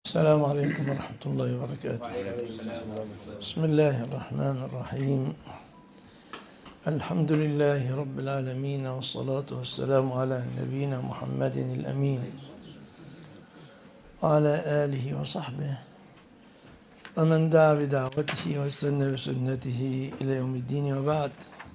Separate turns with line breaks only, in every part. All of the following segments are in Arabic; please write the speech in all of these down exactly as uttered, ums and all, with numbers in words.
السلام عليكم ورحمة الله وبركاته. بسم الله الرحمن الرحيم. الحمد لله رب العالمين، والصلاة والسلام على نبينا محمد الأمين وعلى آله وصحبه ومن دعا بدعوته واستنى بسنته إلى يوم الدين، وبعد.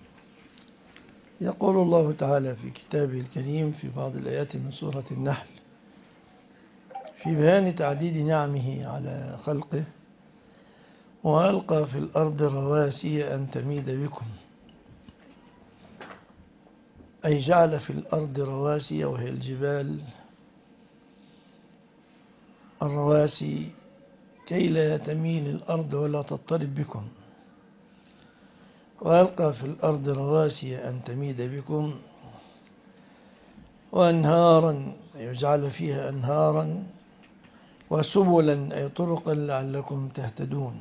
يقول الله تعالى في كتابه الكريم في بعض الآيات من سورة النحل في بيان تعديد نعمه على خلقه: وألقى في الأرض رواسي أن تميد بكم، أي جعل في الأرض رواسي، وهي الجبال، الرواسي كي لا تميل الأرض ولا تضطرب بكم. وألقى في الأرض رواسي أن تميد بكم، وأنهارا يجعل فيها أنهارا، وسبلا أي طرقا لعلكم تهتدون.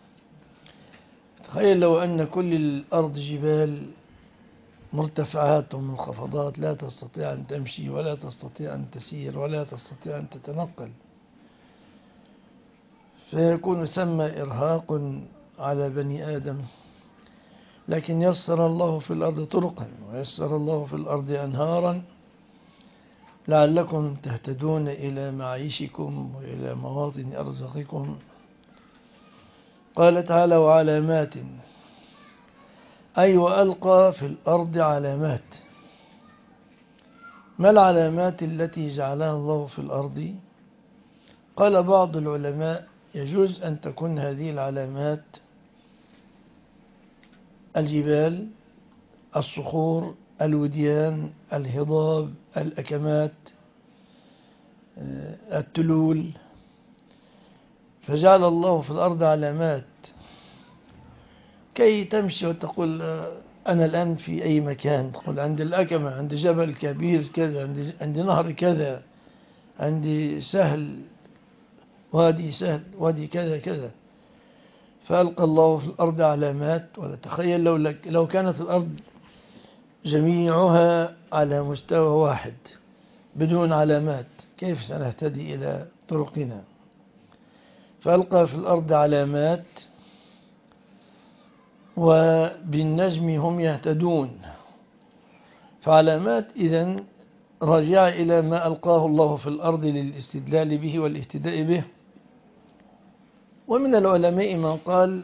تخيل لو أن كل الأرض جبال مرتفعات ومنخفضات، لا تستطيع أن تمشي ولا تستطيع أن تسير ولا تستطيع أن تتنقل، فيكون ثم إرهاق على بني آدم. لكن يسر الله في الأرض طرقا، ويسر الله في الأرض أنهارا لعلكم تهتدون إلى معيشكم وإلى مواطن أرزاقكم. قال تعالى: وعلامات، أي وألقى في الأرض علامات. ما العلامات التي جعلها الله في الأرض؟ قال بعض العلماء: يجوز أن تكون هذه العلامات الجبال، الصخور، الوديان، الهضاب، الأكمات، التلول. فجعل الله في الأرض علامات كي تمشي وتقول أنا الآن في أي مكان، تقول عند الأكمة، عند جبل كبير كذا، عند, عند نهر كذا، عندي سهل، وادي سهل، وادي كذا كذا. فألقى الله في الأرض علامات. ولا تخيل لو, لك لو كانت الأرض جميعها على مستوى واحد بدون علامات، كيف سنهتدي إلى طرقنا؟ فألقى في الأرض علامات، وبالنجم هم يهتدون. فعلامات إذن راجعة إلى ما ألقاه الله في الأرض للاستدلال به والاهتداء به. ومن العلماء من قال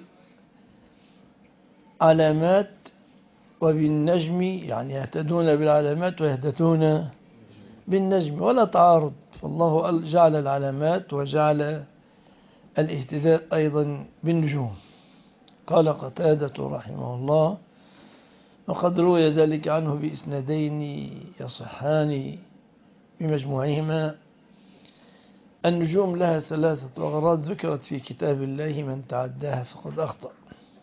علامات وبالنجم، يعني يهتدون بالعلامات ويهتدون بالنجم، ولا تعارض. فالله جعل العلامات وجعل الاهتداء أيضا بالنجوم. قال قتادة رحمه الله، وقد روي ذلك عنه بإسنادين يصحان بمجموعهما: النجوم لها ثلاثة أغراض ذكرت في كتاب الله، من تعداها فقد أخطأ.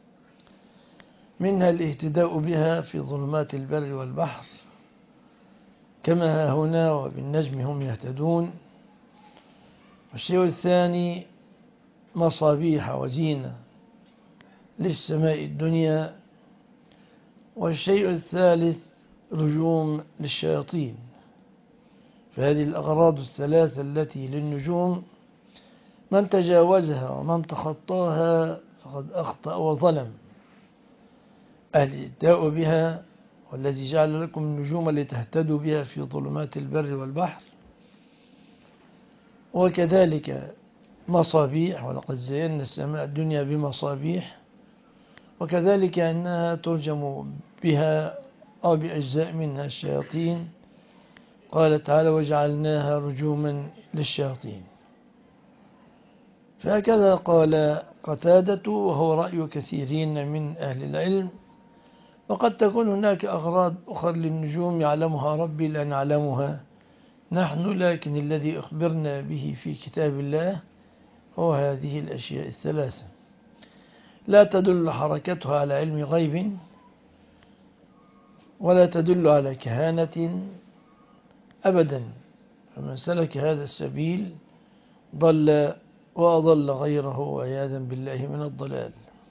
منها الاهتداء بها في ظلمات البر والبحر، كما هنا وبالنجم هم يهتدون. والشيء الثاني مصابيح وزينة للسماء الدنيا. والشيء الثالث رجوم للشياطين. فهذه الأغراض الثلاثة التي للنجوم، من تجاوزها ومن تخطاها فقد أخطأ وظلم. الاهتداء بها، والذي جعل لكم النجوم لتهتدوا بها في ظلمات البر والبحر. وكذلك مصابيح، ولقد زينا السماء الدنيا بمصابيح. وكذلك أنها ترجم بها أو بأجزاء منها الشياطين. قال تعالى: وجعلناها رجوما للشياطين. فهكذا قال قتادة، وهو رأي كثيرين من أهل العلم. وقد تكون هناك أغراض أخرى للنجوم يعلمها ربي لا نعلمها نحن، لكن الذي أخبرنا به في كتاب الله هو هذه الأشياء الثلاثة. لا تدل حركتها على علم غيب، ولا تدل على كهانة أبدا. فمن سلك هذا السبيل ضل وأضل غيره، وعياذا بالله من الضلال.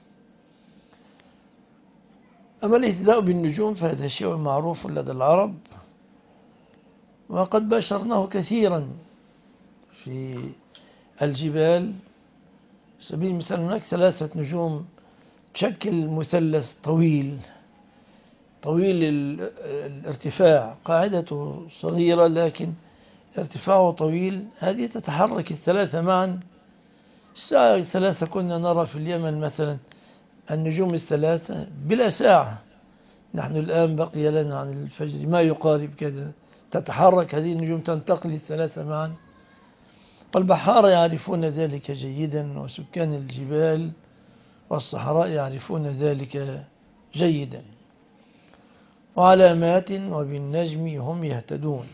أما الاهتداء بالنجوم فهذا شيء معروف لدى العرب، وقد بشرناه كثيرا في الجبال. سبيل المثال هناك ثلاثة نجوم تشكل مثلث طويل طويل الارتفاع، قاعدته صغيرة لكن ارتفاعه طويل. هذه تتحرك الثلاثة معا. الساعة الثلاثة كنا نرى في اليمن مثلا النجوم الثلاثة بلا ساعة. نحن الآن بقي لنا عن الفجر ما يقارب كذا، تتحرك هذه النجوم، تنتقل الثلاثة معا. والبحارة يعرفون ذلك جيدا، وسكان الجبال والصحراء يعرفون ذلك جيدا. وعلامات وبالنجم هم يهتدون.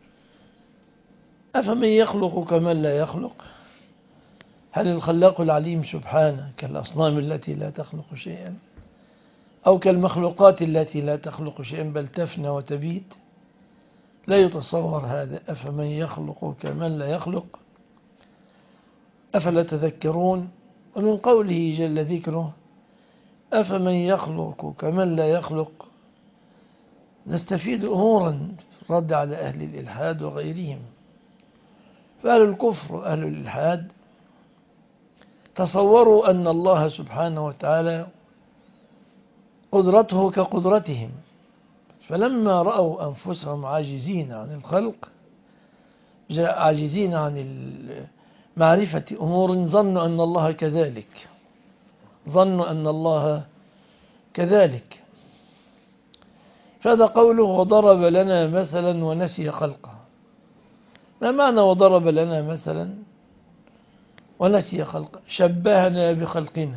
أفمن يخلق كمن لا يخلق؟ هل الخلاق العليم سبحانه كالأصنام التي لا تخلق شيئا، أو كالمخلوقات التي لا تخلق شيئا بل تفنى وتبيد؟ لا يتصور هذا. أفمن يخلق كمن لا يخلق؟ أفلا تذكرون؟ ومن قوله جل ذكره أفمن يخلق كمن لا يخلق نستفيد أمورا في الرد على أهل الإلحاد وغيرهم. فأهل الكفر وأهل الإلحاد تصوروا أن الله سبحانه وتعالى قدرته كقدرتهم، فلما رأوا أنفسهم عاجزين عن الخلق، عاجزين عن معرفة أمور، ظنوا أن الله كذلك ظنوا أن الله كذلك فهذا قوله وضرب لنا مثلا ونسي خلقه. ما معنى وضرب لنا مثلا ونسي خلقه؟ شبهنا بخلقنا.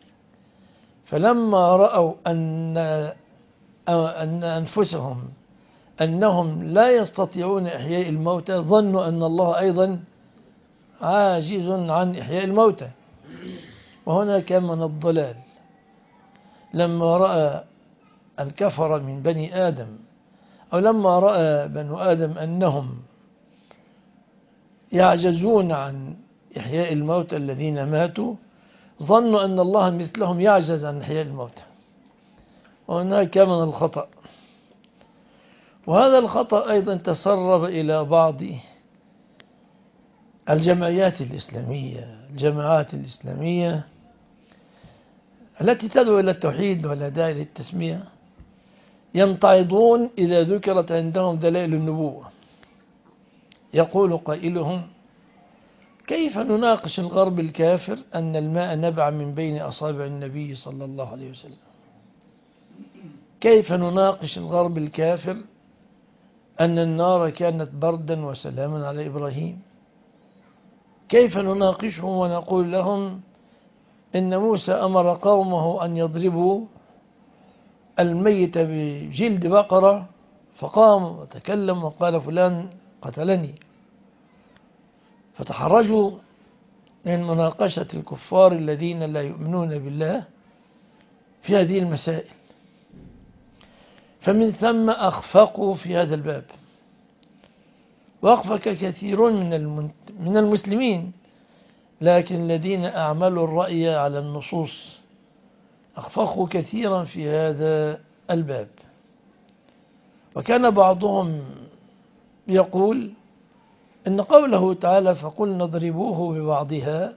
فلما رأوا أن أن أنفسهم أنهم لا يستطيعون إحياء الموتى، ظنوا أن الله أيضا عاجز عن إحياء الموتى. وهنا كان من الضلال لما رأى الكفر من بني آدم، أو لما رأى بنو آدم أنهم يعجزون عن إحياء الموتى الذين ماتوا، ظنوا أن الله مثلهم يعجز عن إحياء الموتى. وهناك كان من الخطأ. وهذا الخطأ أيضا تسرب إلى بعض الجمعيات الإسلامية الجماعات الإسلامية التي تدعو إلى التوحيد ولا داعي للتسمية. يمتعضون إذا ذكرت عندهم دلائل النبوة. يقول قائلهم كيف نناقش الغرب الكافر أن الماء نبع من بين أصابع النبي صلى الله عليه وسلم؟ كيف نناقش الغرب الكافر أن النار كانت بردا وسلاما على إبراهيم؟ كيف نناقشهم ونقول لهم إن موسى أمر قومه أن يضربوا الميت بجلد بقرة، فقام وتكلم وقال فلان قتلني؟ فتحرجوا من مناقشة الكفار الذين لا يؤمنون بالله في هذه المسائل. فمن ثم أخفقوا في هذا الباب، وأخفق كثيرون من من المسلمين، لكن الذين أعملوا الرأي على النصوص أخفقوا كثيرا في هذا الباب. وكان بعضهم يقول إن قوله تعالى فقلنا اضربوه ببعضها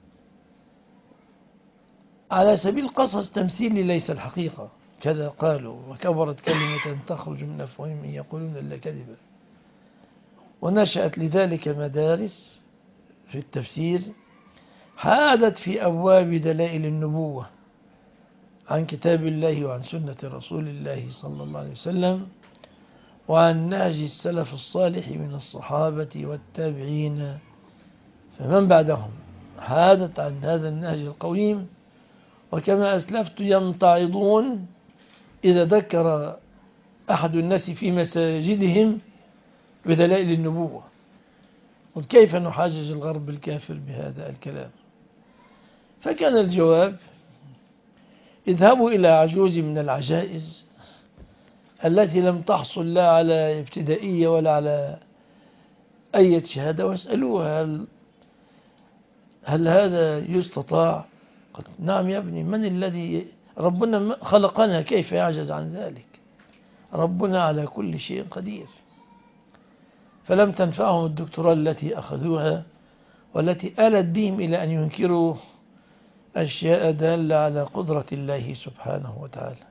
على سبيل قصص تمثيلي ليس الحقيقة، كذا قالوا، وكبرت كلمة تخرج من أفواههم يقولون إلا كذبا. ونشأت لذلك مدارس في التفسير حادت في أبواب دلائل النبوة عن كتاب الله وعن سنة رسول الله صلى الله عليه وسلم وعن نهج السلف الصالح من الصحابة والتابعين فمن بعدهم، حادت عن هذا النهج القويم. وكما أسلفت يمتعضون إذا ذكر أحد الناس في مساجدهم بدلائل النبوة. وكيف نحاجج الغرب الكافر بهذا الكلام؟ فكان الجواب اذهبوا إلى عجوز من العجائز التي لم تحصل لا على ابتدائية ولا على أي شهادة، واسألوها هل, هل هذا يستطاع؟ قلت نعم يا ابني، من الذي ربنا خلقنا كيف يعجز عن ذلك؟ ربنا على كل شيء قدير. فلم تنفعهم الدكتوراه التي أخذوها والتي آلت بهم إلى أن ينكروا أشياء دالة على قدرة الله سبحانه وتعالى.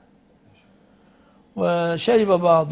وشرب بعض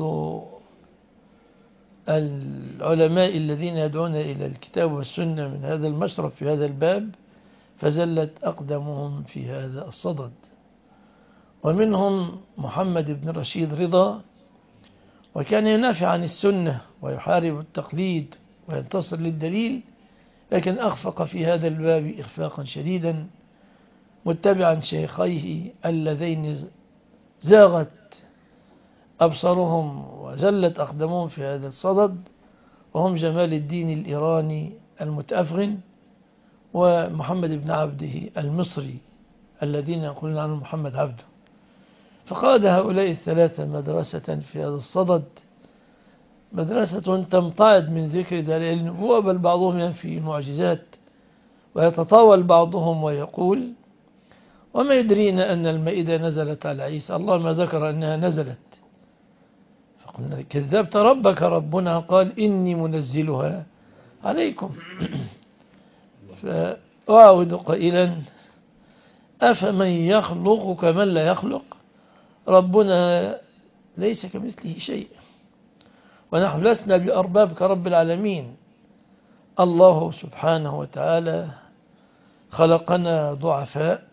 العلماء الذين يدعون إلى الكتاب والسنة من هذا المشرب في هذا الباب فزلت أقدمهم في هذا الصدد. ومنهم محمد بن رشيد رضا، وكان ينافع عن السنة ويحارب التقليد وينتصر للدليل، لكن أخفق في هذا الباب إخفاقا شديدا متبعا شيخيه اللذين زاغت أبصرهم وزلت أقدمهم في هذا الصدد، وهم جمال الدين الإيراني المتأفغن ومحمد بن عبده المصري الذين يقولون عنه محمد عبده. فقاد هؤلاء الثلاثة مدرسة في هذا الصدد، مدرسة تمتعض من ذكر دلائل النبوة، بل بعضهم ينفي المعجزات ويتطاول بعضهم ويقول: وما يدرينا أن المائدة نزلت على عيسى، الله ما ذكر أنها نزلت. فقلنا: كذبت ربك، ربنا قال إني منزلها عليكم. فأعود قائلا: أفمن يخلق كمن لا يخلق، ربنا ليس كمثله شيء، ونحن لسنا بأرباب كرب العالمين. الله سبحانه وتعالى خلقنا ضعفاء،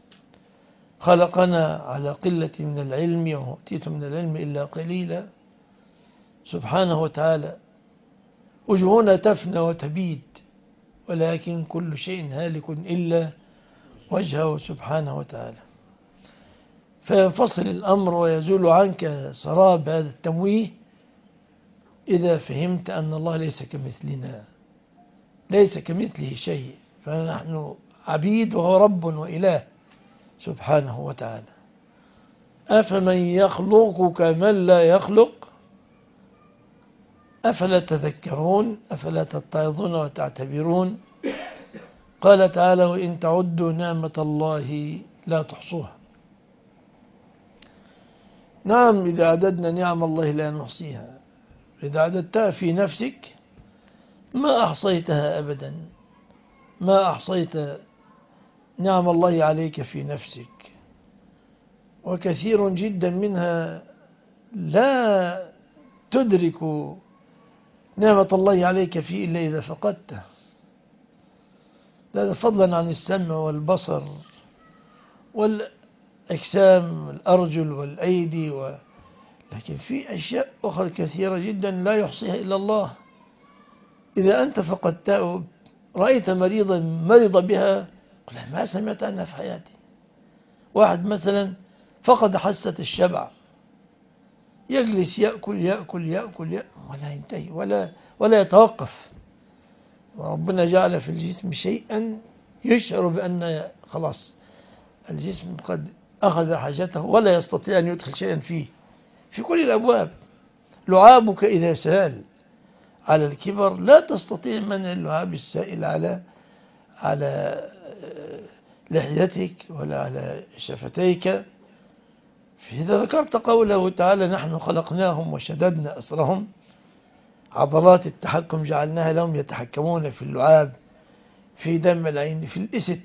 خلقنا على قلة من العلم، وما أوتيتم من العلم إلا قليلا سبحانه وتعالى. وجوهنا تفنى وتبيد، ولكن كل شيء هالك إلا وجهه سبحانه وتعالى. فينفصل الأمر ويزول عنك سراب هذا التمويه إذا فهمت أن الله ليس كمثلنا، ليس كمثله شيء، فنحن عبيد وهو رب وإله سبحانه وتعالى. أفمن يخلق كمن لا يخلق، أفلا تذكرون، أفلا تتعظون وتعتبرون. قال تعالى: وإن تعدوا نعمة الله لا تحصوها. نعم، إذا عددنا نعم الله لا نحصيها. إذا عددتها في نفسك ما أحصيتها أبدا، ما أحصيت نعم الله عليك في نفسك، وكثير جدا منها لا تدرك نعمة الله عليك فيه إلا إذا فقدته، لا فضلا عن السمع والبصر والأجسام، الأرجل والأيدي و... لكن في أشياء أخرى كثيرة جدا لا يحصيها إلا الله. إذا أنت فقدته، رأيت مريضا مرض بها، قل ما سمعت عنها في حياتي. واحد مثلا فقد حاسة الشبع، يجلس يأكل يأكل يأكل, يأكل ولا ينتهي ولا, ولا يتوقف. وربنا جعل في الجسم شيئا يشعر بأن خلاص الجسم قد أخذ حاجته ولا يستطيع أن يدخل شيئا فيه في كل الأبواب. لعابك إذا سال على الكبر لا تستطيع منع اللعاب السائل على على لحيتك ولا على شفتيك. فإذا ذكرت قوله تعالى: نحن خلقناهم وشددنا أسرهم، عضلات التحكم جعلناها لهم يتحكمون في اللعاب، في دم العين، في الإست.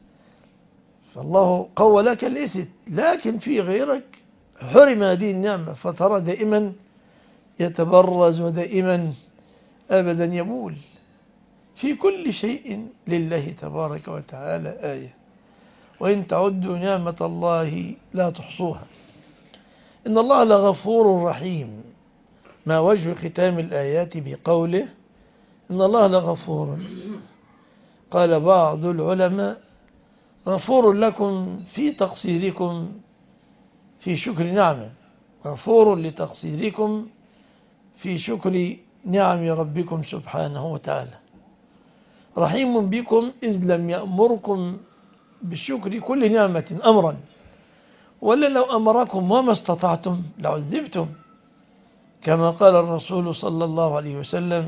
فالله قوى لك الإست، لكن في غيرك حرم هذه النعمة، فترى دائما يتبرز ودائما أبدا يبول. في كل شيء لله تبارك وتعالى آية، وإن تعدوا نعمة الله لا تحصوها. إن الله لغفور رحيم. ما وجه ختام الآيات بقوله إن الله لغفور؟ قال بعض العلماء: غفور لكم في تقصيركم في شكر نعمه، غفور لتقصيركم في شكر نعم ربكم سبحانه وتعالى، رحيم بكم إذ لم يأمركم بالشكر كل نعمة أمرا، ولا لو أمركم وما استطعتم لعذبتم، كما قال الرسول صلى الله عليه وسلم: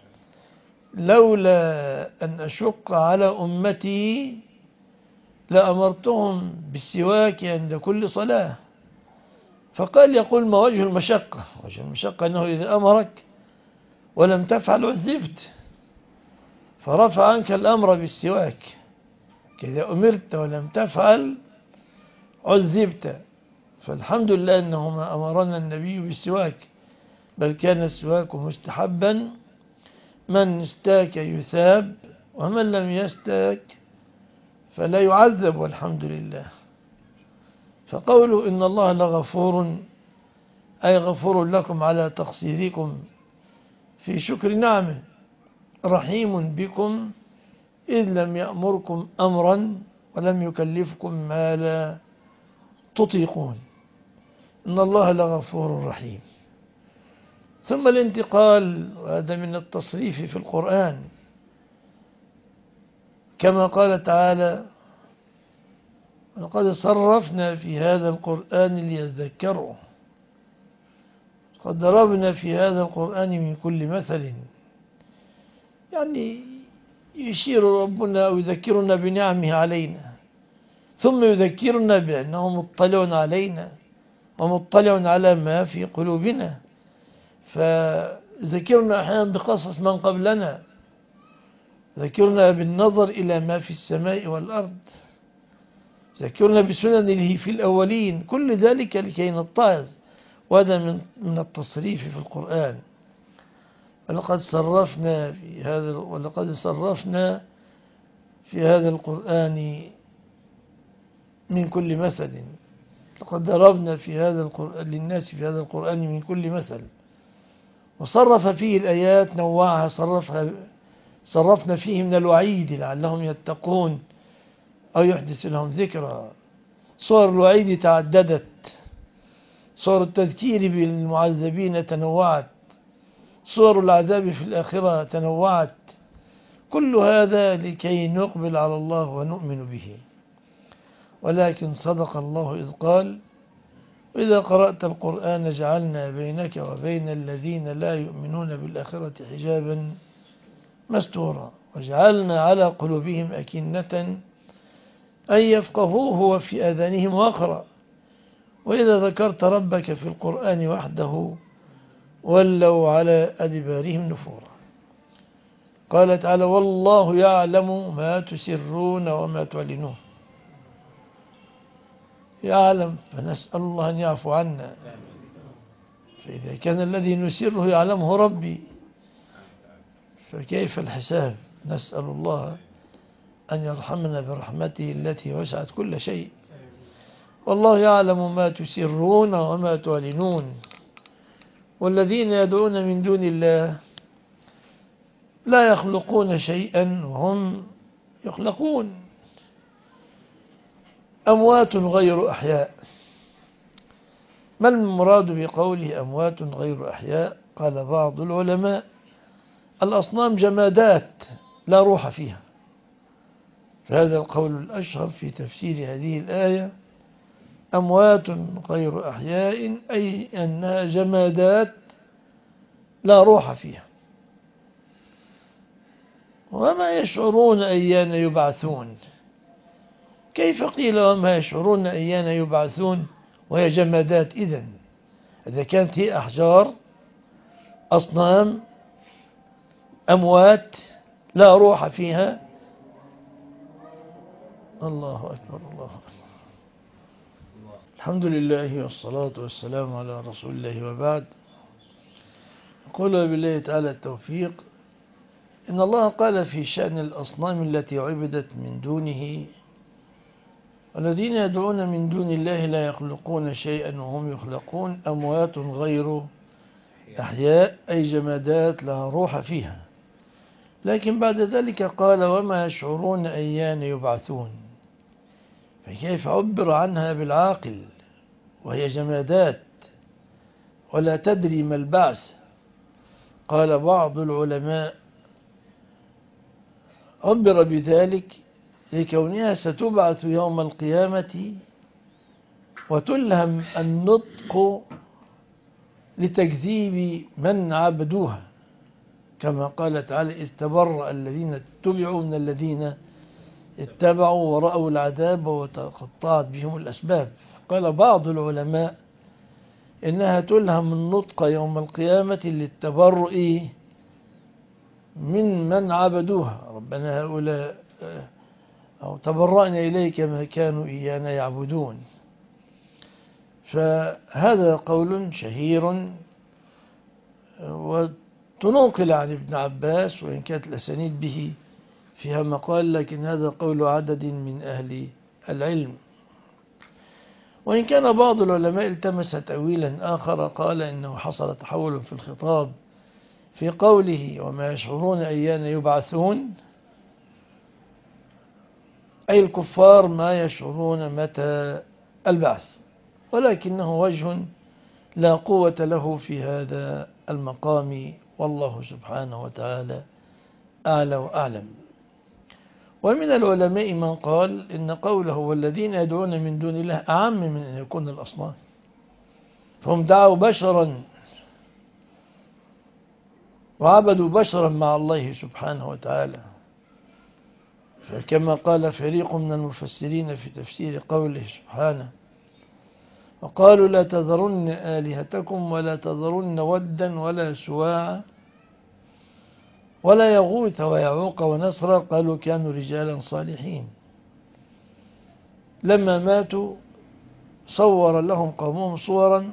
لولا أن أشق على أمتي لأمرتهم بالسواك عند كل صلاة. فقال: يقول ما وجه المشقة؟ وجه المشقة أنه إذا أمرك ولم تفعل عذبت. فرفع عنك الأمر بالسواك، كذا أمرت ولم تفعل عذبت. فالحمد لله أنه ما أمرنا النبي بالسواك، بل كان السواك مستحبا، من استاك يثاب ومن لم يستاك فلا يعذب، والحمد لله. فقوله إن الله لغفور، أي غفور لكم على تقصيركم في شكر نعمه، رحيم بكم إذ لم يأمركم أمرا ولم يكلفكم ما لا تطيقون. إن الله لغفور رحيم. ثم الانتقال، وهذا من التصريف في القرآن، كما قال تعالى لقد صرفنا في هذا القرآن ليذكروا، قد ضربنا في هذا القرآن من كل مثل. يعني يشير ربنا ويذكرنا بنعمه علينا، ثم يذكرنا بأنه مطلع علينا ومطلع على ما في قلوبنا، فذكرنا أحيانا بقصص من قبلنا، ذكرنا بالنظر إلى ما في السماء والأرض، ذكرنا بسننه في الأولين، كل ذلك لكي نتعظ. وهذا من من التصريف في القرآن. ولقد صرفنا في هذا ولقد صرفنا في هذا القرآن من كل مثل، لقد ضربنا في هذا القرآن للناس في هذا القرآن من كل مثل. وصرف فيه الآيات، نوعها، صرفها صرفنا فيه من الوعيد لعلهم يتقون أو يحدث لهم ذكرى. صور الوعيد تعددت، صور التذكير بالمعذبين تنوعت، صور العذاب في الآخرة تنوعت. كل هذا لكي نقبل على الله ونؤمن به. ولكن صدق الله إذ قال وإذا قرأت القرآن جعلنا بينك وبين الذين لا يؤمنون بالآخرة حجابا مستورا وجعلنا على قلوبهم أكنة أن يفقهوه وفي آذانهم وقرا وإذا ذكرت ربك في القرآن وحده ولوا على أدبارهم نفورا. قال تعالى والله يعلم ما تسرون وما تعلنون. يعلم، فنسأل الله أن يعفو عنا. فإذا كان الذي نسره يعلمه ربي فكيف الحساب؟ نسأل الله أن يرحمنا برحمته التي وسعت كل شيء. والله يعلم ما تسرون وما تعلنون. والذين يدعون من دون الله لا يخلقون شيئا وهم يخلقون، أموات غير أحياء. ما المراد بقوله أموات غير أحياء؟ قال بعض العلماء الأصنام جمادات لا روح فيها، فهذا القول الأشهر في تفسير هذه الآية، أموات غير أحياء أي أنها جمادات لا روح فيها. وما يشعرون أيان يبعثون. كيف قيل وما يشعرون أيان يبعثون وهي جمادات؟ إذن إذا كانت هي أحجار، أصنام، أموات لا روح فيها. الله أكبر، الله أكبر. الحمد لله والصلاة والسلام على رسول الله، وبعد. قل بالله تعالى التوفيق. إن الله قال في شأن الأصنام التي عبدت من دونه الذين يدعون من دون الله لا يخلقون شيئا وهم يخلقون، أموات غير أحياء أي جمادات لا روح فيها. لكن بعد ذلك قال وما يشعرون أيان يبعثون، فكيف عبر عنها بالعاقل وهي جمادات ولا تدري ما البعث؟ قال بعض العلماء عبر بذلك لكونها ستبعث يوم القيامة وتلهم النطق لتكذيب من عبدوها، كما قال تعالى إذ تبرأ الذين اتبعوا من الذين اتبعوا ورأوا العذاب وتقطعت بهم الأسباب. قال بعض العلماء إنها تلهم النطق يوم القيامة للتبرؤ من من عبدوها، ربنا هؤلاء أو تبرأنا إليك ما كانوا إيانا يعبدون. فهذا قول شهير وتنقل عن ابن عباس، وإن كانت الأسانيد به فيها مقال، لكن هذا قول عدد من أهل العلم. وإن كان بعض العلماء التمس تأويلا آخر، قال إنه حصل تحول في الخطاب في قوله وما يشعرون أيان يبعثون، أي الكفار ما يشعرون متى البعث، ولكنه وجه لا قوة له في هذا المقام، والله سبحانه وتعالى أعلى وأعلم. ومن العلماء من قال إن قوله والذين يدعون من دون الله أعم من أن يكون الأصنام، فهم دعوا بشرا وعبدوا بشرا مع الله سبحانه وتعالى. فكما قال فريق من المفسرين في تفسير قوله سبحانه وقالوا لا تذرن آلهتكم ولا تذرن ودا ولا سواعا ولا يغوث ويعوق ونسرا، قالوا كانوا رجالا صالحين. لما ماتوا صور لهم قومهم صورا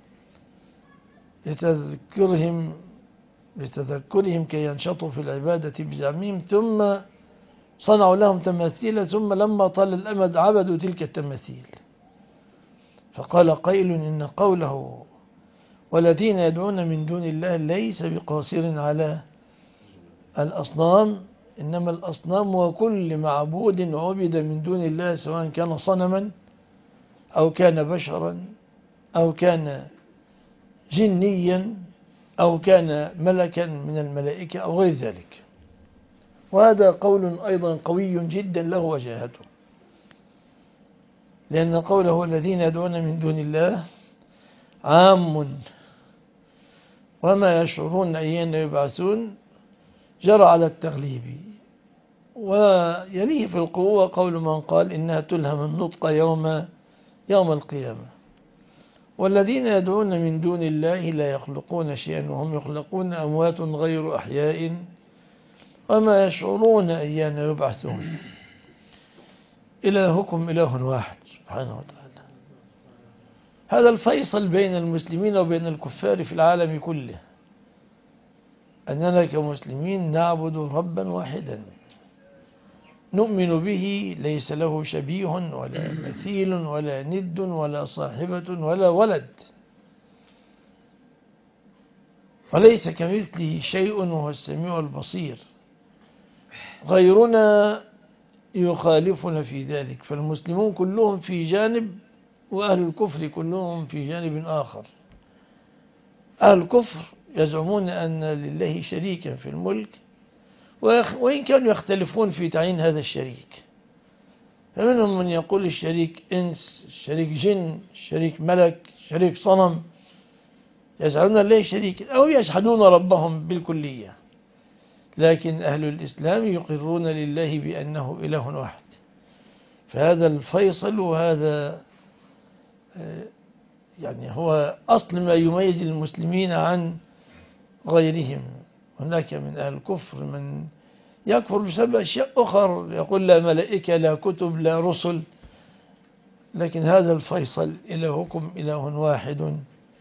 لتذكرهم لتذكرهم كي ينشطوا في العبادة بزعمهم، ثم صنعوا لهم تماثيل، ثم لما طال الأمد عبدوا تلك التماثيل. فقال قائل إن قوله والذين يدعون من دون الله ليس بقاصر على الأصنام، إنما الأصنام وكل معبود عبد من دون الله، سواء كان صنما أو كان بشرا أو كان جنيا أو كان ملكا من الملائكة أو غير ذلك. وهذا قول أيضا قوي جدا له وجاهته، لأن قوله الذين يدعون من دون الله عام وما يشعرون أيان يبعثون جرى على التغليب. ويليه في القوة قول من قال إنها تلهم النطق يوم يوم القيامة. والذين يدعون من دون الله لا يخلقون شيئا وهم يخلقون، أموات غير أحياء وما يشعرون أيان يبعثون. إلهكم إله واحد سبحانه وتعالى. هذا الفيصل بين المسلمين وبين الكفار في العالم كله، أننا كمسلمين نعبد ربا واحدا نؤمن به ليس له شبيه ولا مثيل ولا ند ولا صاحبة ولا ولد، وليس كمثله شيء وهو السميع البصير. غيرنا يخالفنا في ذلك، فالمسلمون كلهم في جانب وأهل الكفر كلهم في جانب آخر. أهل الكفر يزعمون أن لله شريكا في الملك، وإن كانوا يختلفون في تعيين هذا الشريك، فمنهم من يقول الشريك إنس، الشريك جن، الشريك ملك، الشريك صنم، يجعلون لله شريكا أو يجحدون ربهم بالكلية. لكن أهل الإسلام يقرون لله بأنه إله واحد. فهذا الفيصل، وهذا يعني هو أصل ما يميز المسلمين عن غيرهم. هناك من أهل الكفر من يكفر بسبب أشياء أخرى، يقول لا ملائكة لا كتب لا رسل، لكن هذا الفيصل إلهكم إله واحد.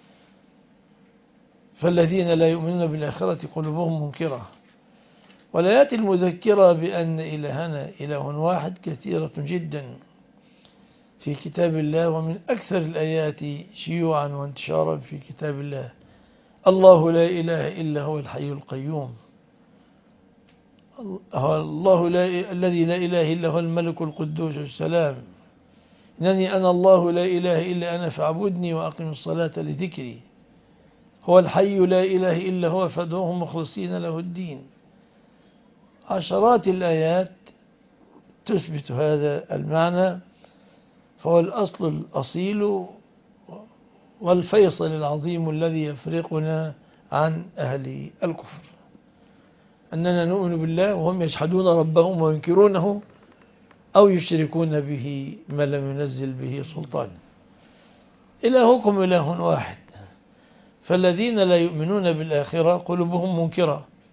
فالذين لا يؤمنون بالآخرة قلوبهم منكرة. والآيات المذكرة بأن إلهنا إله واحد كثيرة جدا في كتاب الله، ومن أكثر الآيات شيوعا وانتشارا في كتاب الله الله لا إله إلا هو الحي القيوم، الله لا الذي لا إله إلا هو الملك القدوس السلام، إنني أنا الله لا إله إلا أنا فاعبدني وأقم الصلاة لذكري، هو الحي لا إله إلا هو فادعوه مخلصين له الدين. عشرات الآيات تثبت هذا المعنى. فهو الأصل الأصيل والفيصل العظيم الذي يفرقنا عن أهل الكفر، أننا نؤمن بالله وهم يجحدون ربهم وينكرونه أو يشركون به ما لم ينزل به سلطان. إلهكم إله واحد. فالذين لا يؤمنون بالآخرة قلوبهم منكرة،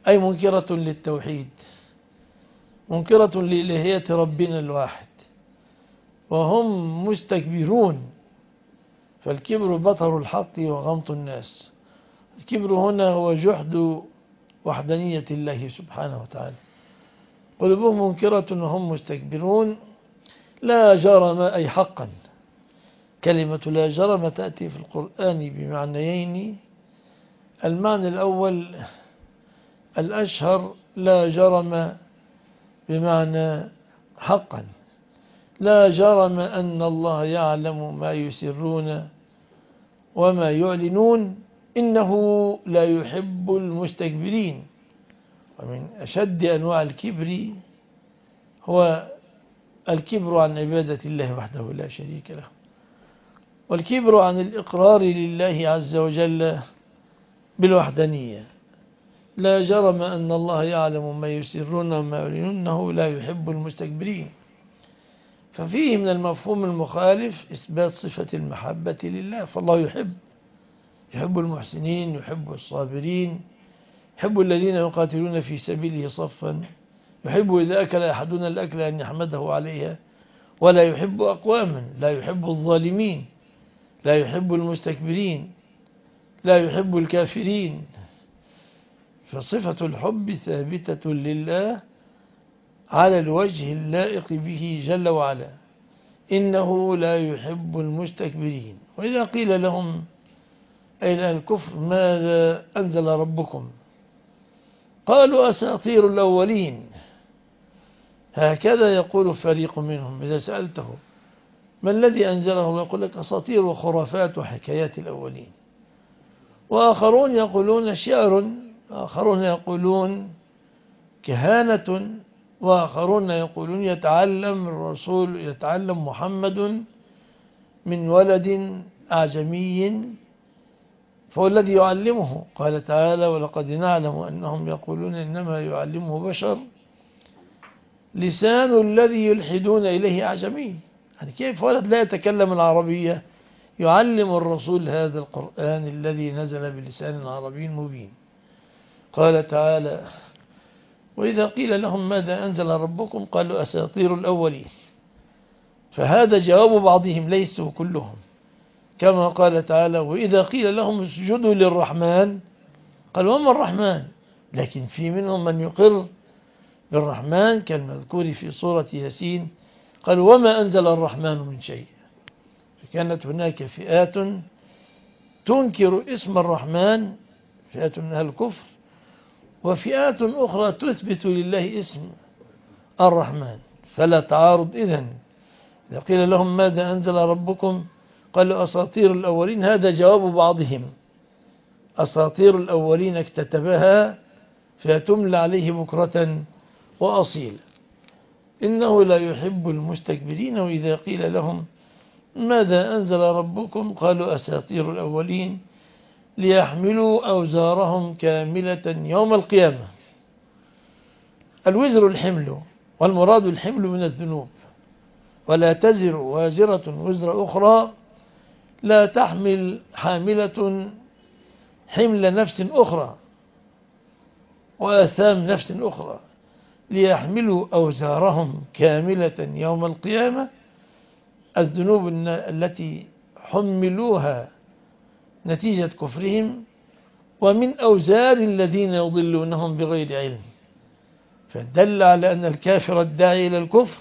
أي منكرة للتوحيد، منكرة لإلهية ربنا الواحد، وهم مستكبرون. فالكبر بطر الحق وغمط الناس. الكبر هنا هو جحد وحدانية الله سبحانه وتعالى. قلوبهم منكرة وهم مستكبرون. لا جرم أي حقا. كلمة لا جرم تأتي في القرآن بمعنيين. المعنى الأول الأشهر لا جرم بمعنى حقا. لا جرم أن الله يعلم ما يسرون وما يعلنون إنه لا يحب المستكبرين. ومن أشد أنواع الكبر هو الكبر عن عبادة الله وحده لا شريك له، والكبر عن الإقرار لله عز وجل بالوحدانية. لا جرم أن الله يعلم ما يسرون وما يعلنون إنه لا يحب المستكبرين. ففيه من المفهوم المخالف إثبات صفة المحبة لله، فالله يحب يحب المحسنين، يحب الصابرين، يحب الذين يقاتلون في سبيله صفا، يحب إذا أكل أحدنا الأكل أن يحمده عليها، ولا يحب أقواما، لا يحب الظالمين، لا يحب المستكبرين، لا يحب الكافرين. فصفة الحب ثابتة لله على الوجه اللائق به جل وعلا، إنه لا يحب المستكبرين. وإذا قيل لهم أي أهل الكفر ماذا أنزل ربكم قالوا أساطير الأولين. هكذا يقول فريق منهم إذا سألته ما الذي أنزله يقول لك أساطير وخرافات وحكايات الأولين. وآخرون يقولون شعر، آخرون يقولون كهانة، وآخرون يقولون يتعلم الرسول يتعلم محمد من ولد أعجمي فهو الذي يعلمه. قال تعالى ولقد نعلم أنهم يقولون إنما يعلمه بشر لسان الذي يلحدون إليه أعجمي. يعني كيف ولد لا يتكلم العربية يعلم الرسول هذا القرآن الذي نزل بلسان عربي مبين. قال تعالى وإذا قيل لهم ماذا أنزل ربكم قالوا أساطير الأولين. فهذا جواب بعضهم ليسوا كلهم، كما قال تعالى وإذا قيل لهم اسجدوا للرحمن قالوا وما الرحمن، لكن في منهم من يقر بالرحمن كالمذكور في سورة ياسين قالوا وما أنزل الرحمن من شيء. فكانت هناك فئات تنكر اسم الرحمن، فئات من أهل الكفر، وفئات أخرى تثبت لله اسم الرحمن، فلا تعارض. إذن إذا قيل لهم ماذا أنزل ربكم قالوا أساطير الأولين، هذا جواب بعضهم. أساطير الأولين اكتتبها فتملى عليه بكرة وأصيل. إنه لا يحب المستكبرين. وإذا قيل لهم ماذا أنزل ربكم قالوا أساطير الأولين ليحملوا أوزارهم كاملة يوم القيامة. الوزر الحمل، والمراد الحمل من الذنوب، ولا تزر وازرة وزر أخرى، لا تحمل حاملة حمل نفس أخرى وآثام نفس أخرى. ليحملوا أوزارهم كاملة يوم القيامة، الذنوب التي حملوها نتيجة كفرهم، ومن أوزار الذين يضلونهم بغير علم. فدل على أن الكافر الداعي إلى الكفر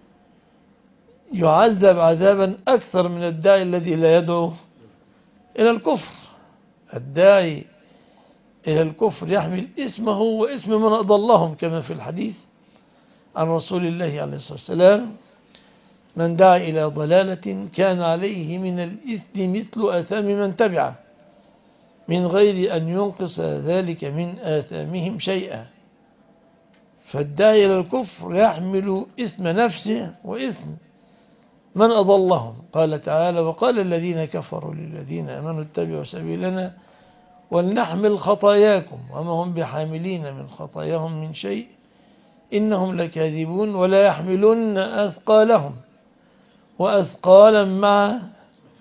يعذب عذابا أكثر من الداعي الذي لا يدعو إلى الكفر. الداعي إلى الكفر يحمل اسمه واسم من أضلهم، كما في الحديث عن رسول الله عليه الصلاة والسلام من دعا إلى ضلالة كان عليه من الإثم مثل آثام من تبعه من غير أن ينقص ذلك من آثامهم شيئا. فالداعي إلى الكفر يحمل إثم نفسه وإثم من أضلهم. قال تعالى وقال الذين كفروا للذين آمنوا اتبعوا سبيلنا ولنحمل خطاياكم وما هم بحاملين من خطاياهم من شيء إنهم لكاذبون ولا يحملن أثقالهم وأثقالا مع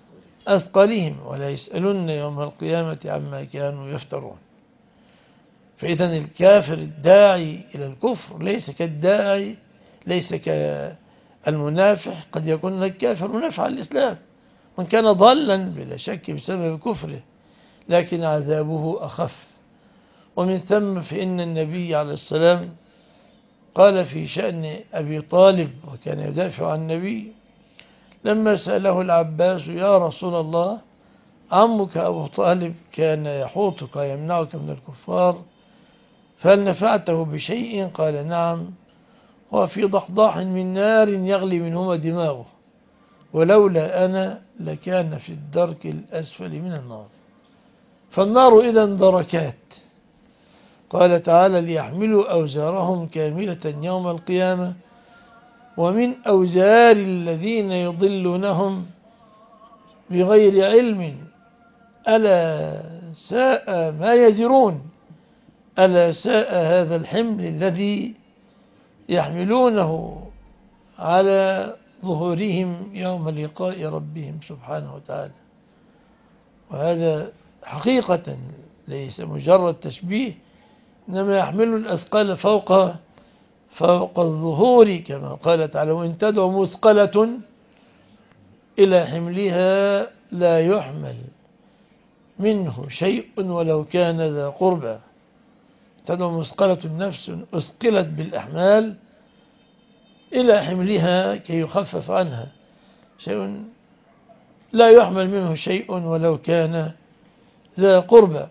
أثقالهم ولا يسألن يوم القيامة عما كانوا يفترون. فإذا الكافر الداعي إلى الكفر ليس كالداعي ليس كالمنافح. قد يكون الكافر منافح على الإسلام وإن كان ضالا بلا شك بسبب كفره، لكن عذابه أخف. ومن ثم فإن النبي عليه السلام قال في شأن أبي طالب، وكان يدافع عن النبي، لما سأله العباس: يا رسول الله، عمك أبو طالب كان يحوطك يمنعك من الكفار، فهل نفعته بشيء؟ قال: نعم، هو في ضحضاح من نار يغلي منهما دماغه، ولولا أنا لكان في الدرك الأسفل من النار. فالنار إذن دركات. قال تعالى: ليحملوا أوزارهم كاملة يوم القيامة ومن أوزار الذين يضلونهم بغير علم ألا ساء ما يزرون. ألا ساء هذا الحمل الذي يحملونه على ظهورهم يوم لقاء ربهم سبحانه وتعالى. وهذا حقيقة ليس مجرد تشبيه، إنما يحمل الأثقال فوق فوق الظهور، كما قال تعالى: وإن تدعو مثقلة إلى حملها لا يحمل منه شيء ولو كان ذا قربى. تدعو مثقلة، نفس أثقلت بالأحمال إلى حملها كي يخفف عنها شيء لا يحمل منه شيء ولو كان ذا قربى.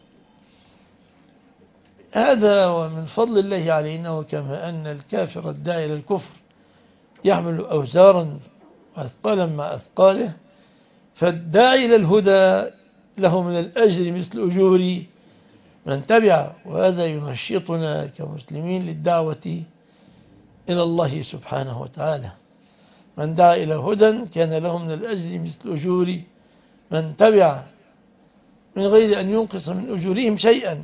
هذا ومن فضل الله علينا. وكما أن الكافر الداعي إلى الكفر يحمل أوزارا وأثقالا مع أثقاله، فالداعي إلى الهدى له من الأجر مثل أجور من تبع. وهذا ينشطنا كمسلمين للدعوة إلى الله سبحانه وتعالى. من دعا إلى هدى كان له من الأجر مثل أجور من تبع من غير أن ينقص من أجورهم شيئا.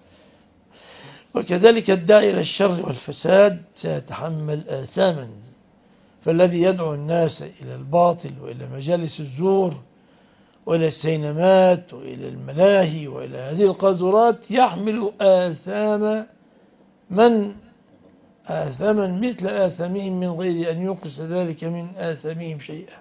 وكذلك الداعي إلى الشر والفساد سيتحمل آثاما. فالذي يدعو الناس إلى الباطل وإلى مجالس الزور وإلى السينمات وإلى الملاهي وإلى هذه القاذورات يحمل آثام من آثاما مثل آثامهم من غير أن ينقص ذلك من آثامهم شيئا.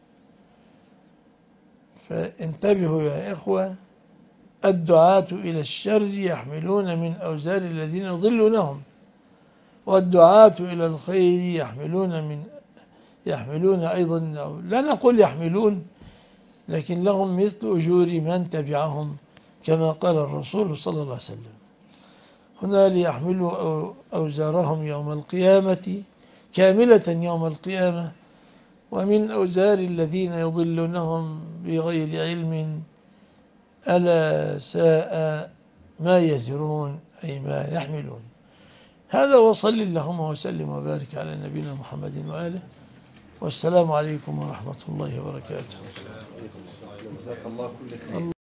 فانتبهوا يا إخوة، الدعاة إلى الشر يحملون من أوزار الذين يضلونهم، والدعاة إلى الخير يحملون من يحملون أيضا، لا نقول يحملون، لكن لهم مثل أجور من تبعهم كما قال الرسول صلى الله عليه وسلم. هنا ليحملوا أوزارهم يوم القيامة كاملة يوم القيامة ومن أوزار الذين يضلونهم بغير علم ألا ساء ما يزرون، أي ما يحملون. هذا، وصل اللهم وسلم وبارك على نبينا محمد وآله، والسلام عليكم ورحمة الله وبركاته.